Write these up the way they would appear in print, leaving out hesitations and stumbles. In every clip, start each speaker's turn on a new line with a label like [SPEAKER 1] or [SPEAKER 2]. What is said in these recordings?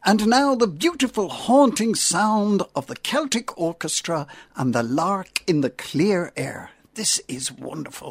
[SPEAKER 1] And now the beautiful haunting sound of the Celtic orchestra and the lark in the clear air. This is wonderful.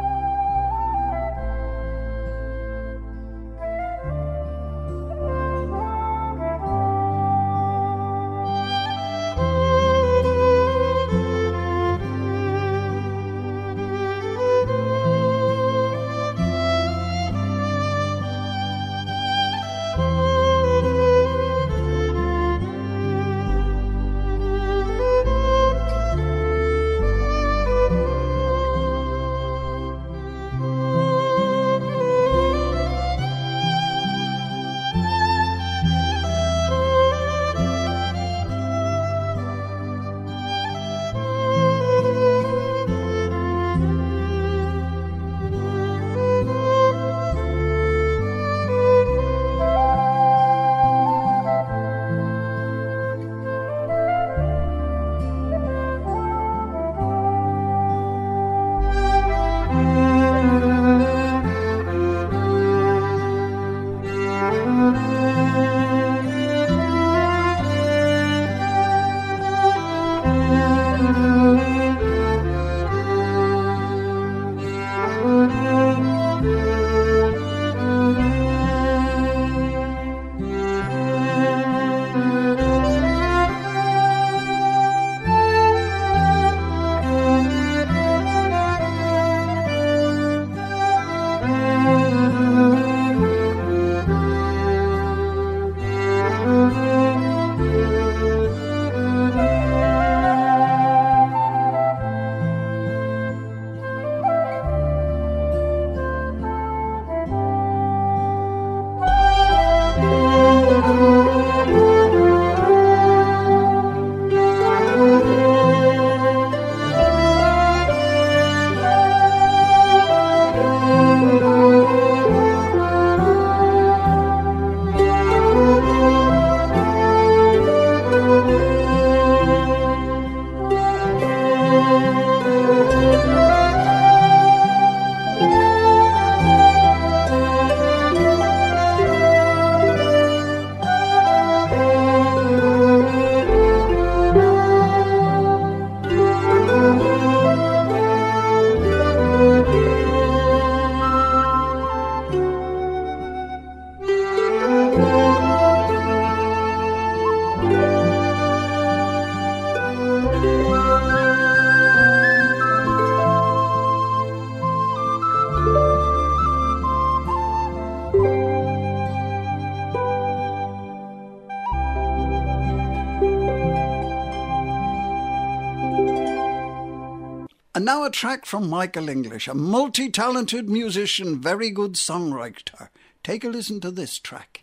[SPEAKER 1] And now a track from Michael English, a multi-talented musician, very good songwriter. Take a listen to this track.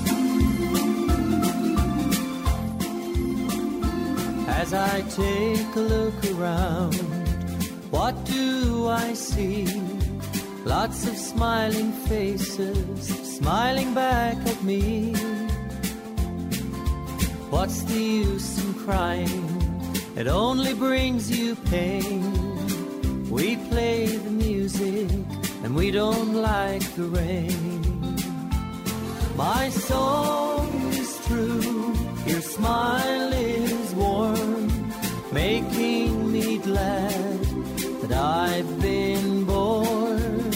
[SPEAKER 2] As I take a look around, what do I see? Lots of smiling faces, smiling back at me. What's the use in crying? It only brings you pain. We play the music and we don't like the rain. My song is true, your smile is warm, making me glad that I've been born.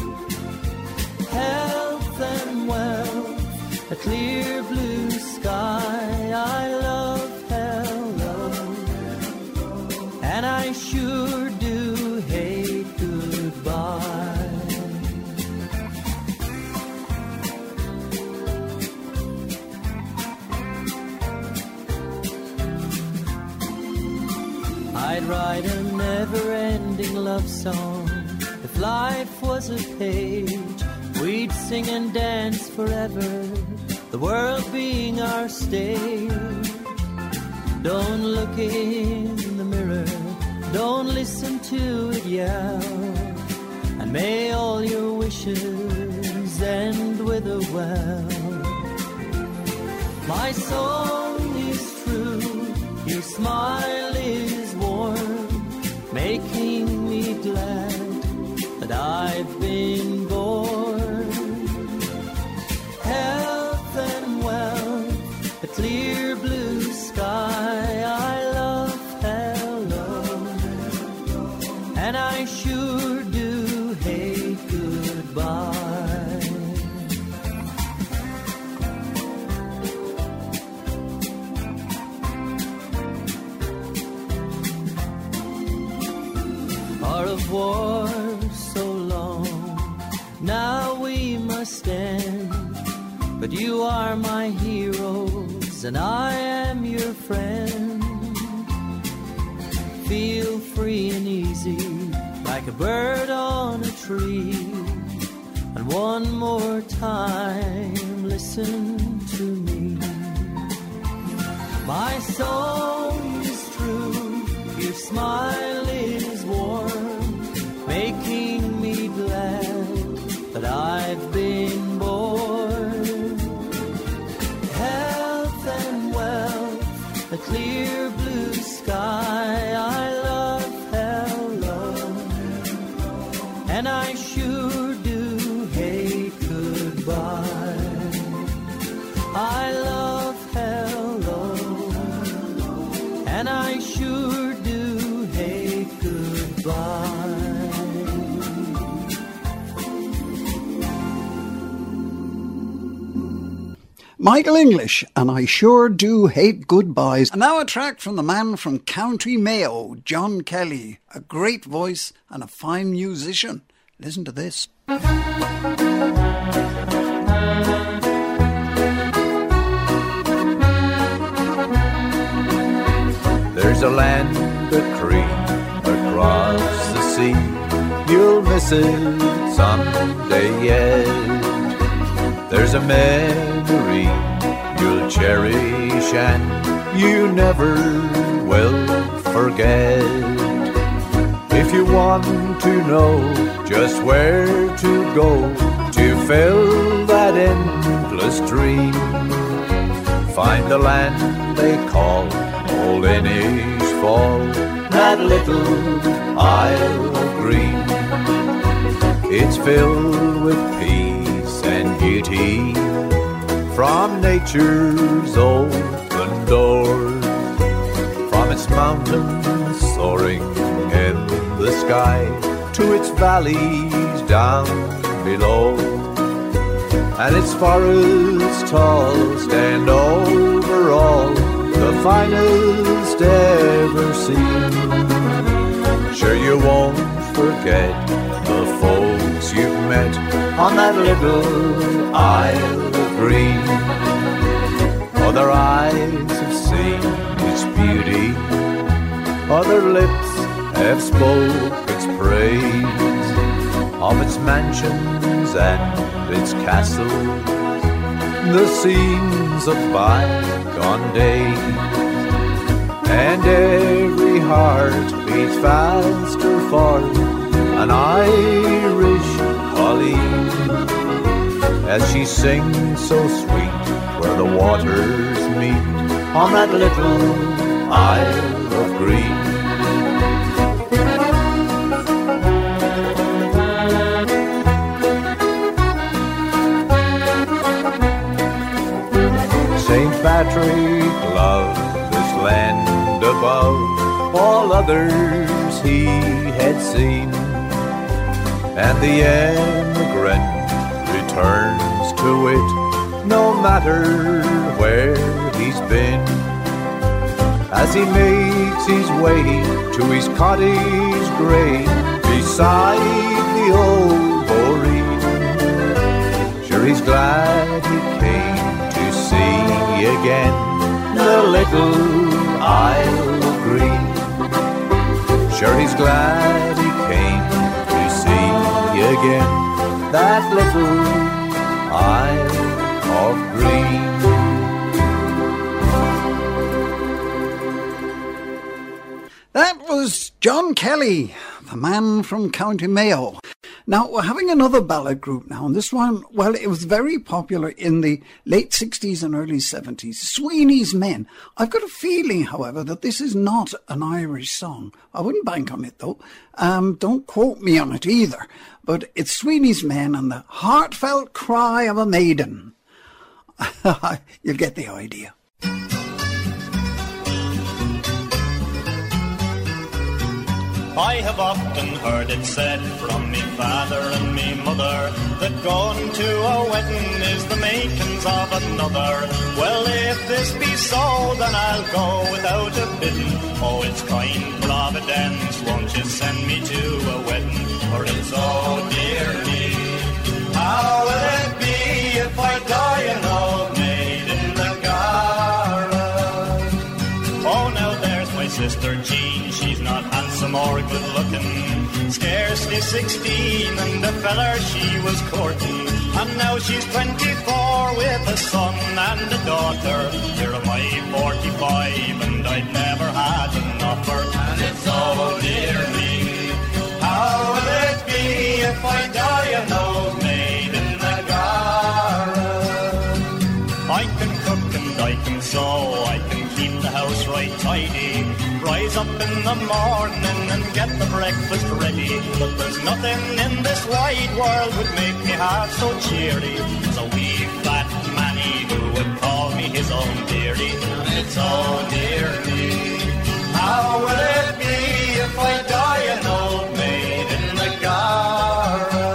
[SPEAKER 2] Health and wealth, a clear blue sky, I love hello, and I sure do hate goodbye. I'd write a never-ending love song. If life was a page, we'd sing and dance forever, the world being our stage. Don't look in the mirror, don't listen to it yell, and may all your wishes end with a well. My song is true, your smile is warm, making me glad that I've been born. Health and wealth, clear blue sky. I love hello, and I sure do hate goodbye. Au revoir, so long, now we must end. But you are my heroes, and I am your friend. Feel free and easy, like a bird on a tree. And one more time, listen to me. My song is true, your smile is warm, making me glad that I've been born. Health and wealth, a clear blue sky. I love hello, and I sure do hate goodbye. I love hello, and I sure do hate goodbye.
[SPEAKER 1] Michael English, and I sure do hate goodbyes. And now a track from the man from County Mayo, John Kelly, a great voice and a fine musician. Listen to this.
[SPEAKER 3] There's a land of cream across the sea. You'll miss it someday yet. There's a memory you'll cherish and you never will forget. If you want to know just where to go to fill that endless dream, find the land they call Old Inishfall, that little Isle of Green. It's filled with peace and beauty from nature's open doors, from its mountains soaring in the sky to its valleys down below, and its forests tall stand over all, the finest ever seen. Sure you won't forget the folks you've met on that little Isle of Green. Other eyes have seen its beauty, other lips have spoke its praise, of its mansions and its castles, the scenes of bygone days. And every heart beats faster for an Irish colleen, as she sings so sweet where the waters meet on that little Isle of Green. St. Patrick loved this land above all others he had seen, and the emigrant returns to it no matter where he's been, as he makes his way to his cottage grey beside the old Boreen. Sure he's glad he came to see again the little Isle of Green. Sure he's glad he came to see again that little Isle of Green.
[SPEAKER 1] That was John Kelly, the man from County Mayo. Now, we're having another ballad group now, and this one, well, it was very popular in the late 60s and early 70s. Sweeney's Men. I've got a feeling, however, that this is not an Irish song. I wouldn't bank on it, though. Don't quote me on it either. But it's Sweeney's Men and the heartfelt cry of a maiden. You'll get the idea.
[SPEAKER 4] I have often heard it said from me father and me mother that going to a wedding is the makings of another. Well, if this be so, then I'll go without a bidding. Oh, it's kind Providence, won't you send me to a wedding? For it's, oh dear me, how will it be if I die an old maid in the garret? Oh, now there's my sister Jean, she's not handsome or good looking, scarcely 16, and the feller she was courting, and now she's 24 with a son and a daughter. Here am I 45 and I've never had an offer, and it's, oh dear me, how will it be if I die an old maid in the garret? I can cook and I can sew, I can keep the house right tidy, rise up in the morning and get the breakfast ready. But there's nothing in this wide world would make me half so cheery as a wee fat manny who would call me his own dearie. And it's, oh dear me, how will it be if I die an old maid in the garret?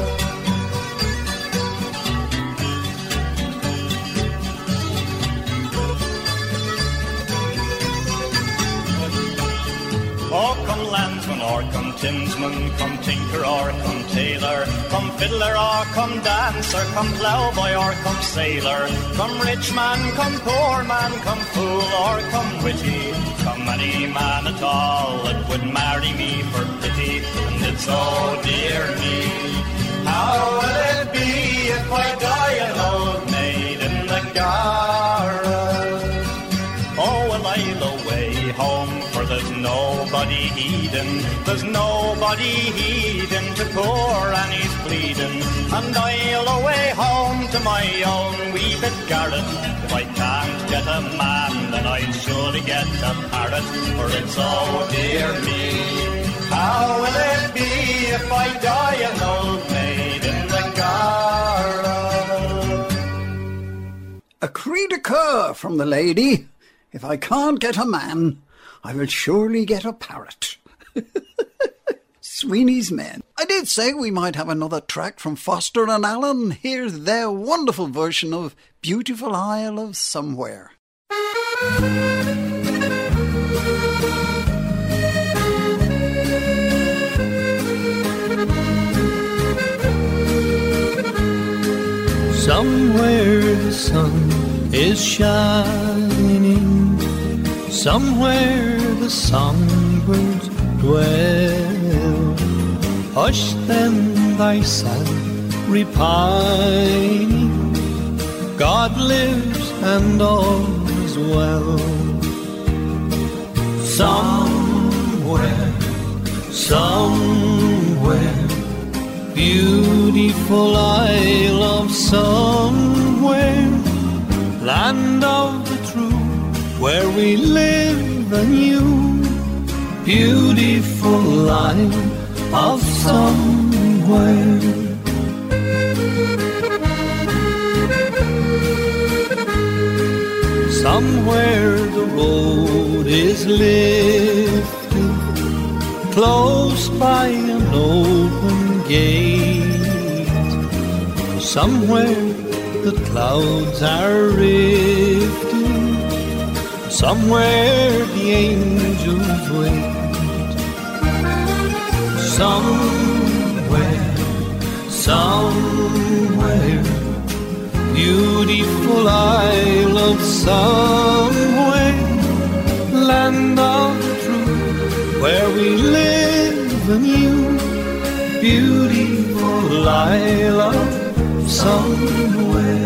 [SPEAKER 4] Oh, come landsman or come tinsman, come tinker or come tailor, come fiddler or come dancer, come ploughboy or come sailor, come rich man, come poor man, come fool or come witty, come any man at all that would marry me for pity. And it's, oh dear me, how will it be if I die an old maid in the garret? Oh, well, I'll away home, for there's nobody heeding, there's nobody heeding to poor Annie's pleading. And I'll away home to my own wee bit garret. If I can't get a man, then I'll surely get a parrot. For it's, oh dear me, how will it be if I die an old maid in the garret?
[SPEAKER 1] A cri de coeur from the lady. If I can't get a man, I will surely get a parrot. Sweeney's Men. I did say we might have another track from Foster and Allen. Here's their wonderful version of Beautiful Isle of Somewhere.
[SPEAKER 2] Somewhere the sun is shining, somewhere the songbirds dwell. Hush then thy sad repining, God lives and all is well. Somewhere, somewhere, beautiful isle of somewhere, land of the true, where we live anew, beautiful isle of somewhere. Somewhere the road is lifted, close by an open gate. Somewhere the clouds are rifting, somewhere the angels wait. Somewhere, somewhere, beautiful isle of somewhere, land of the true, where we live anew, beautiful isle of somewhere.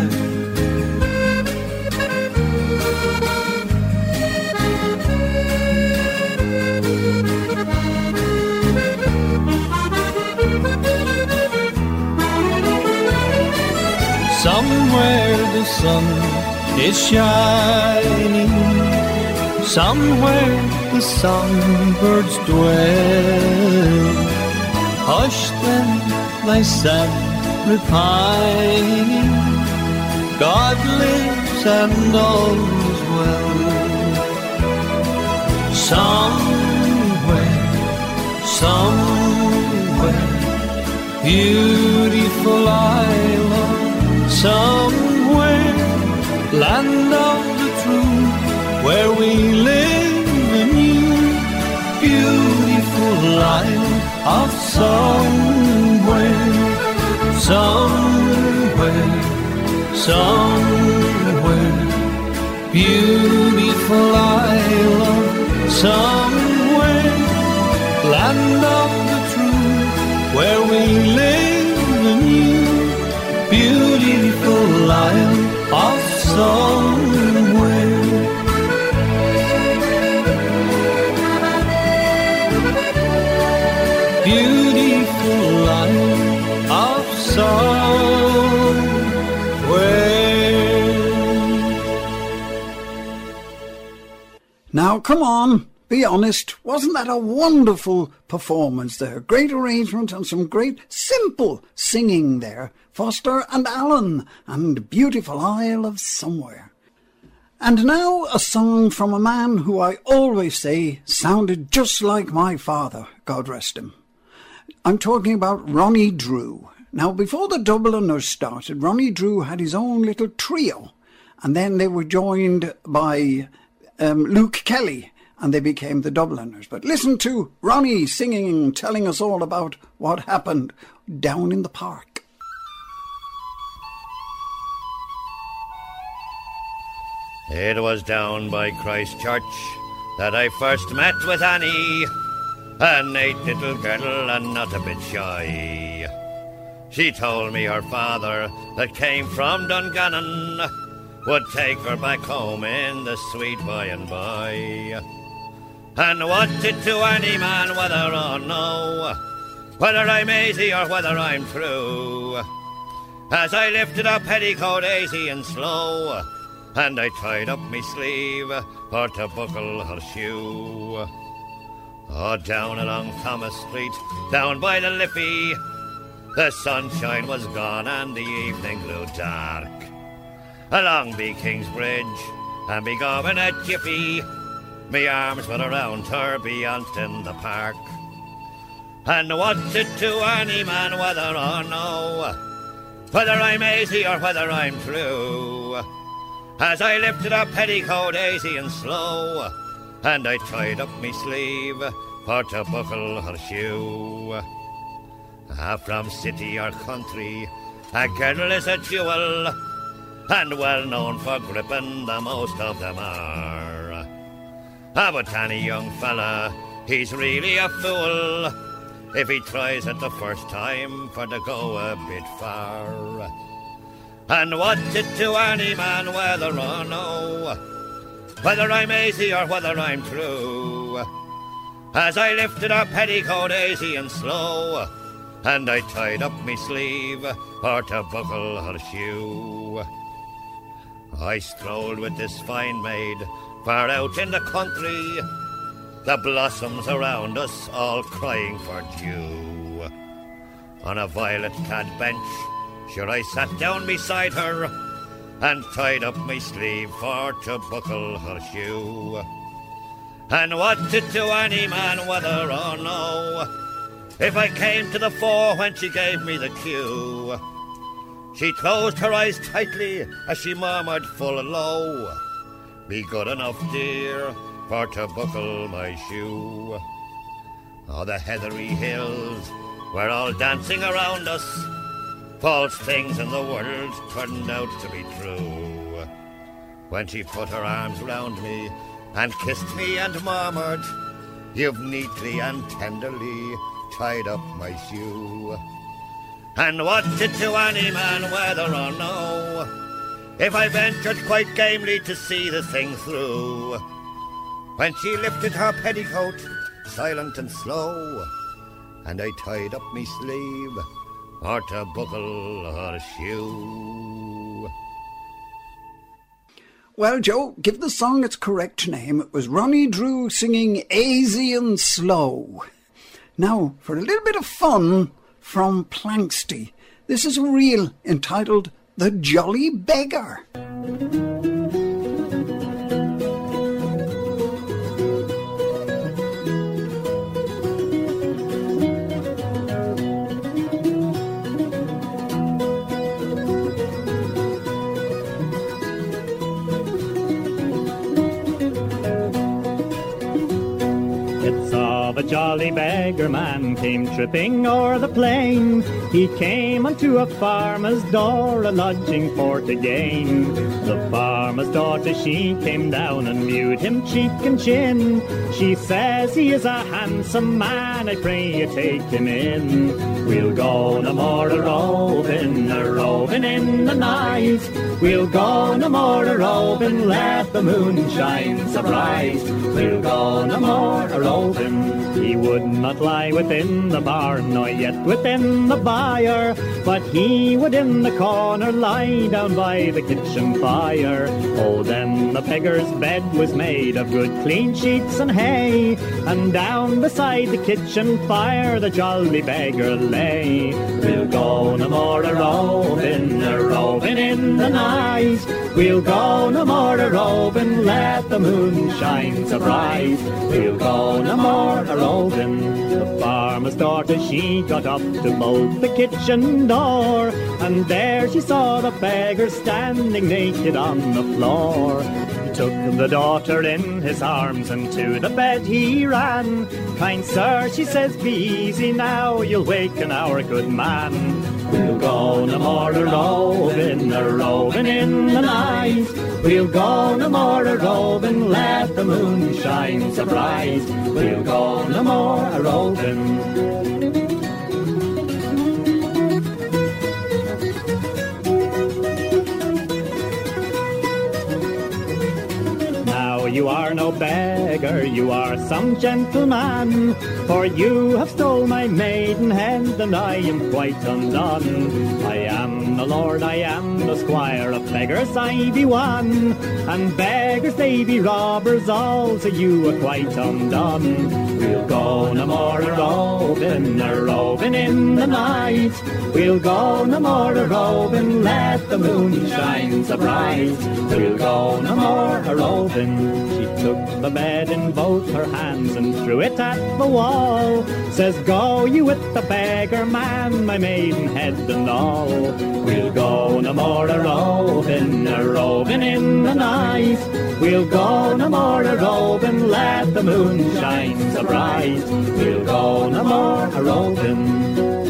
[SPEAKER 2] Somewhere the sun is shining, somewhere the songbirds dwell. Hush then thy sad repining, God lives and all is well. Somewhere, beautiful isle of somewhere, land of the true, where we live anew. Beautiful isle of somewhere, somewhere, somewhere. Beautiful isle of somewhere, land of the true, where we live anew. Beautiful isle of somewhere. Beautiful isle of somewhere.
[SPEAKER 1] Now, come on, be honest. Wasn't that a wonderful performance there? Great arrangement and some great simple singing there. Foster and Allen and Beautiful Isle of Somewhere. And now a song from a man who I always say sounded just like my father, God rest him. I'm talking about Ronnie Drew. Now, before the Dubliners started, Ronnie Drew had his own little trio, and then they were joined by Luke Kelly, and they became the Dubliners. But listen to Ronnie singing, telling us all about what happened down in the park.
[SPEAKER 5] It was down by Christchurch that I first met with Annie, a neat little girl and not a bit shy. She told me her father, that came from Dungannon, would take her back home in the sweet by and by. And wanted to any man, whether or no, whether I'm easy or whether I'm true, as I lifted up petticoat easy and slow, and I tied up me sleeve for to buckle her shoe. Oh, down along Thomas Street, down by the Liffey, the sunshine was gone and the evening grew dark. Along be Kingsbridge and be going a jiffy, me arms were around her beyond in the park. And wanted to any man, whether or no, whether I'm easy or whether I'm true, as I lifted up petticoat easy and slow, and I tied up me sleeve for to buckle her shoe. From city or country, a girl is a jewel, and well known for gripping, the most of them are. But any young fella, he's really a fool if he tries it the first time for to go a bit far. And wanted to any man, whether or no, whether I'm easy or whether I'm true, as I lifted her petticoat easy and slow, and I tied up me sleeve for to buckle her shoe. I strolled with this fine maid far out in the country, the blossoms around us all crying for dew. On a violet-clad bench, sure I sat down beside her, and tied up my sleeve for to buckle her shoe. And wanted to any man, whether or no, if I came to the fore when she gave me the cue. She closed her eyes tightly as she murmured full low, "Be good enough, dear, for to buckle my shoe." Oh, the heathery hills were all dancing around us, false things in the world turned out to be true, when she put her arms round me and kissed me and murmured, "You've neatly and tenderly tied up my shoe." And wanted to any man, whether or no, if I ventured quite gamely to see the thing through, when she lifted her petticoat, silent and slow, and I tied up me sleeve or to buckle her shoe.
[SPEAKER 1] Well, Joe, give the song its correct name. It was Ronnie Drew singing Easy and Slow. Now, for a little bit of fun from Planxty, this is a reel entitled The Jolly Beggar.
[SPEAKER 4] a jolly beggar man came tripping o'er the plain. He came unto a farmer's door, a lodging for to gain. The farmer's daughter, she came down and mewed him cheek and chin. She says he is a handsome man, I pray you take him in. We'll go no more a-roving in the night. We'll go no more a-roving, let the moon shine so bright. We'll go no more a-roving. He would not lie within the barn, nor yet within the byre, but he would in the corner lie down by the kitchen fire. Oh, then the beggar's bed was made of good clean sheets and hay, and down beside the kitchen fire the jolly beggar lay. We'll go no more a-roving in the night. We'll go no more a-roving, let the moon shine so bright. We'll go no more a-roving. The farmer's daughter, she got up to bolt the kitchen door, and there she saw the beggar standing naked on the floor. He took the daughter in his arms and to the bed he ran. Kind sir, she says, be easy now, you'll waken our good man. We'll go no more a-roving in the night. We'll go no more a-roving, let the moon shine so bright. We'll go no more a-roving. You are no beggar, you are some gentleman, for you have stole my maidenhead, and I am quite undone. I am the lord, I am the squire, of beggars I be one, and beggars they be robbers all, so you are quite undone. We'll go no more a-roving in the night. We'll go no more a-roving, let the moon shine so bright. We'll go no more a-roving. She took the bed in both her hands and threw it at the wall. Says, go you with the beggar man, my maidenhead and all. We'll go no more a-roving in the night. We'll go no more a-roving, let the moon shine so bright. We'll go no more a-roving.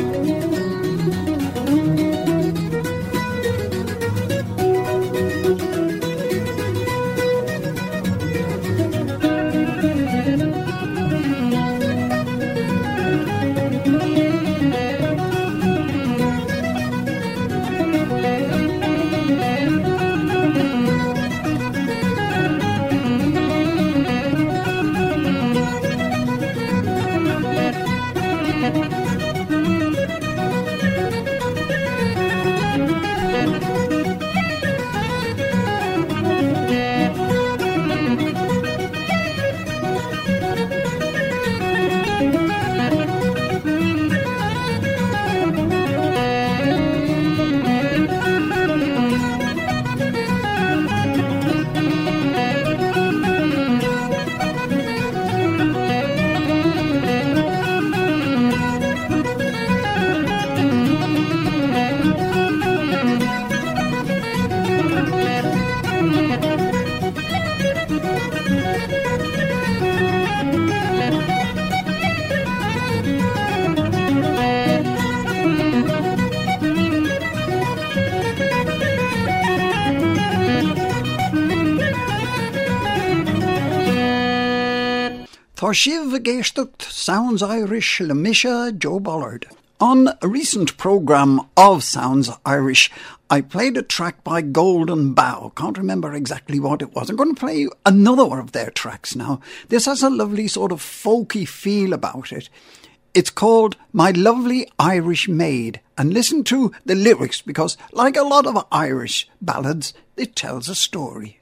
[SPEAKER 1] Tá sibh géisteacht Sounds Irish le Misha Joe Bollard. On a recent programme of Sounds Irish, I played a track by Golden Bough. Can't remember exactly what it was. I'm going to play you another one of their tracks now. This has a lovely sort of folky feel about it. It's called My Lovely Irish Maid. And listen to the lyrics, because like a lot of Irish ballads, it tells a story.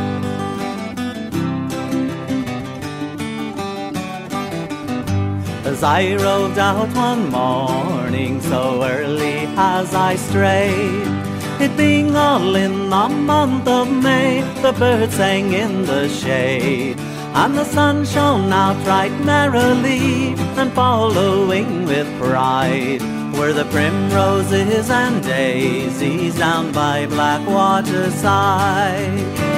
[SPEAKER 2] As I rode out one morning, so early as I strayed, it being all in the month of May, the birds sang in the shade, and the sun shone out right merrily, and following with pride were the primroses and daisies down by Blackwater side.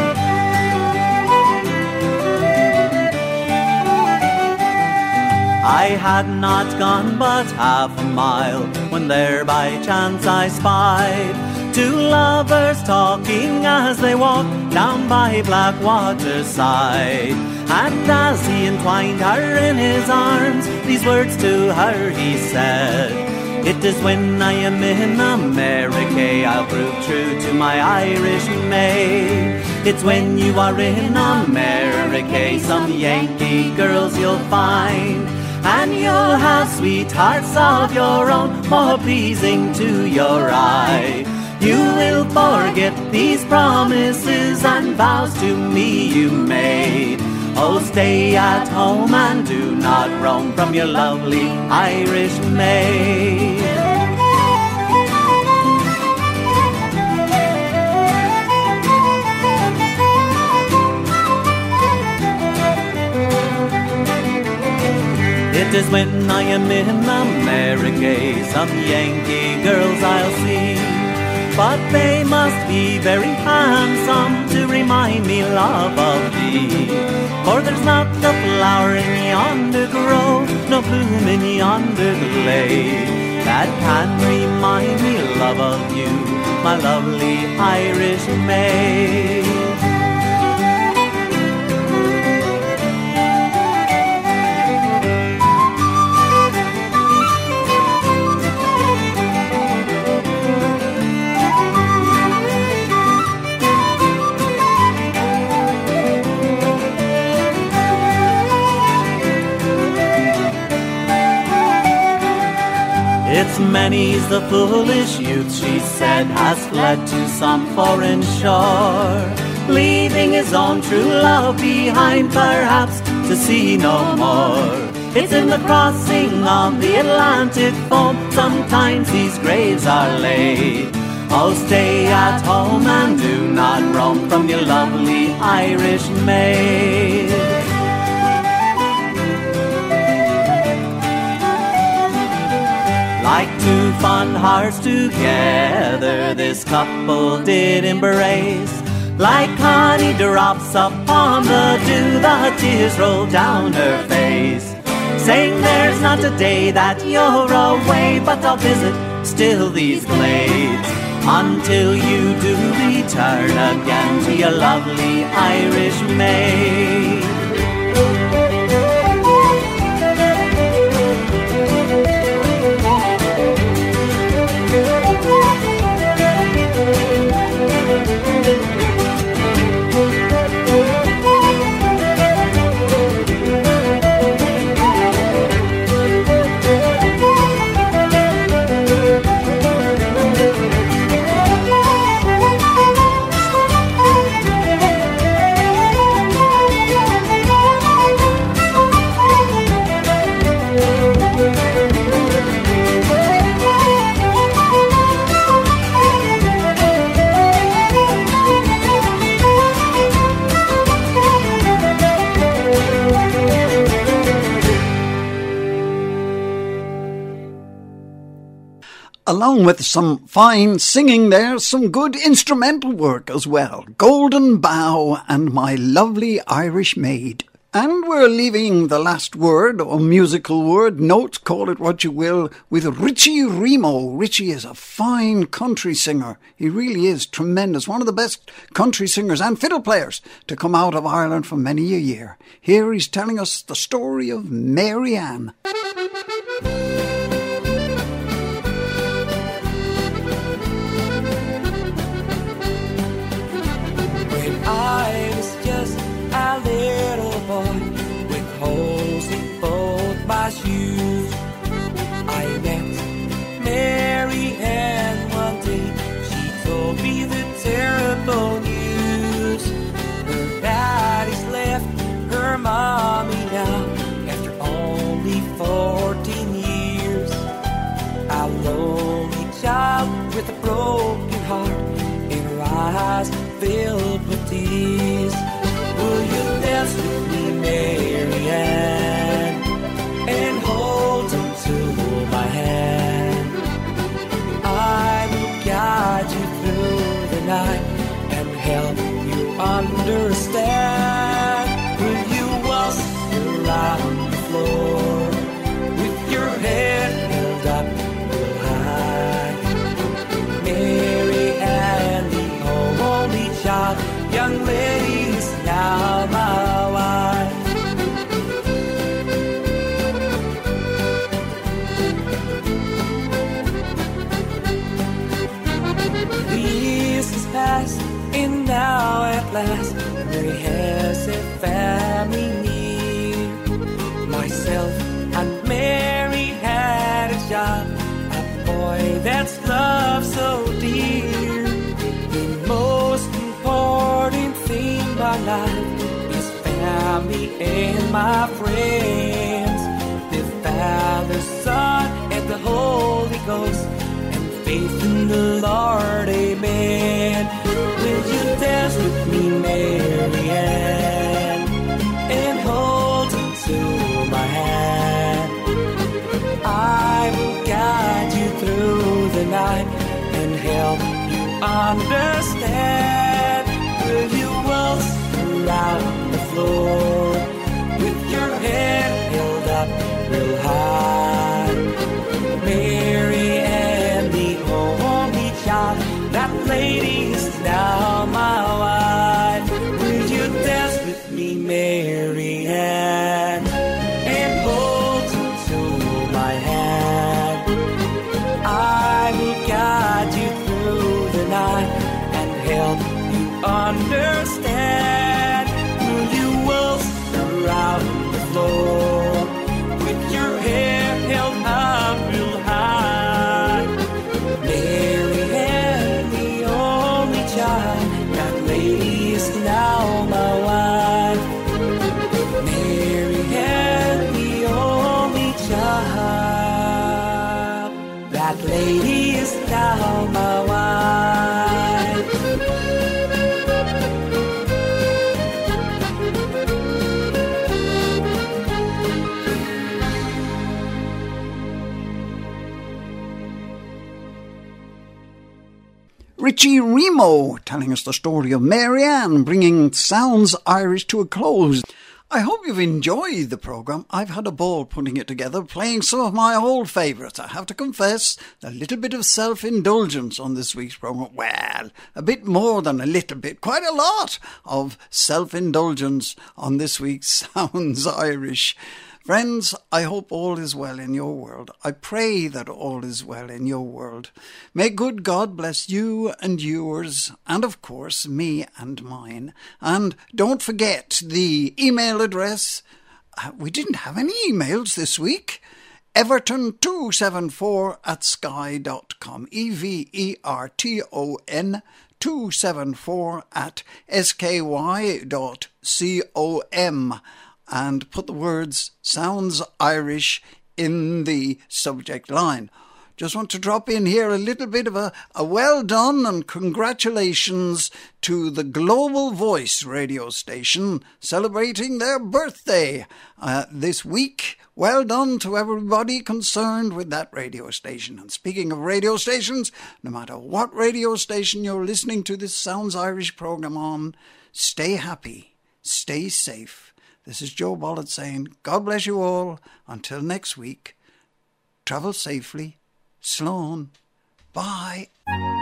[SPEAKER 2] I had not gone but half a mile when there by chance I spied two lovers talking as they walked down by Blackwater's side. And as he entwined her in his arms, these words to her he said, "It is when I am in America I'll prove true to my Irish maid. It's when you are in America some Yankee girls you'll find, and you'll have sweethearts of your own, more pleasing to your eye. You will forget these promises and vows to me you made. Oh, stay at home and do not roam from your lovely Irish maid." It is when I am in America some Yankee girls I'll see, but they must be very handsome to remind me, love, of thee. For there's not a flower in yonder grove, no bloom in yonder glade, that can remind me, love, of you, my lovely Irish maid. It's many's the foolish youth, she said, has fled to some foreign shore, leaving his own true love behind, perhaps to see no more. It's in the crossing of the Atlantic foam sometimes these graves are laid. Oh, stay at home and do not roam from your lovely Irish maid. Like two fond hearts together this couple did embrace, like honey drops upon the dew, the tears rolled down her face, saying there's not a day that you're away but I'll visit still these glades, until you do return again to your lovely Irish maid.
[SPEAKER 1] Along with some fine singing there, some good instrumental work as well. Golden Bough and My Lovely Irish Maid. And we're leaving the last word, or musical word, note, call it what you will, with Richie Remo. Richie is a fine country singer. He really is tremendous. One of the best country singers and fiddle players to come out of Ireland for many a year. Here he's telling us the story of Mary Ann.
[SPEAKER 6] I was just a little boy with holes in both my shoes. I met Mary Ann one day. She told me the terrible news. Her daddy's left her mommy now after only 14 years. A lonely child with a broken heart and her eyes filled with tears. Will you dance with me, Mary Ann, and hold onto my hand? I will guide you through the night and help you understand. Will you walk around the floor family and my friends, the Father, Son, and the Holy Ghost, and faith in the Lord, amen. Will you dance with me, Mary Ann, and hold to my hand? I will guide you through the night and help you understand. Will you waltz around the floor with your head held up real high? Mary Ann, the only child, that lady is now my wife. Will you dance with me, Mary Ann, and hold to my hand? I will guide you through the night and help you understand. Will you waltz around the floor with your hair held up real high? Mary Ann, the only child, that lady is now my wife. Mary Ann, the only child, that lady is now my wife.
[SPEAKER 1] Richie Remo telling us the story of Mary Ann, bringing Sounds Irish to a close. I hope you've enjoyed the programme. I've had a ball putting it together, playing some of my old favourites. I have to confess, a little bit of self-indulgence on this week's programme. Well, a bit more than a little bit, quite a lot of self-indulgence on this week's Sounds Irish. Friends, I hope all is well in your world. I pray that all is well in your world. May good God bless you and yours, and of course me and mine. And don't forget the email address. We didn't have any emails this week. Everton274@sky.com. Everton 274@sky.com. And put the words Sounds Irish in the subject line. Just want to drop in here a little bit of a well done and congratulations to the Global Voice radio station celebrating their birthday this week. Well done to everybody concerned with that radio station. And speaking of radio stations, no matter what radio station you're listening to this Sounds Irish programme on, stay happy, stay safe. This is Joe Bollett saying, God bless you all. Until next week, travel safely. Slán. Bye.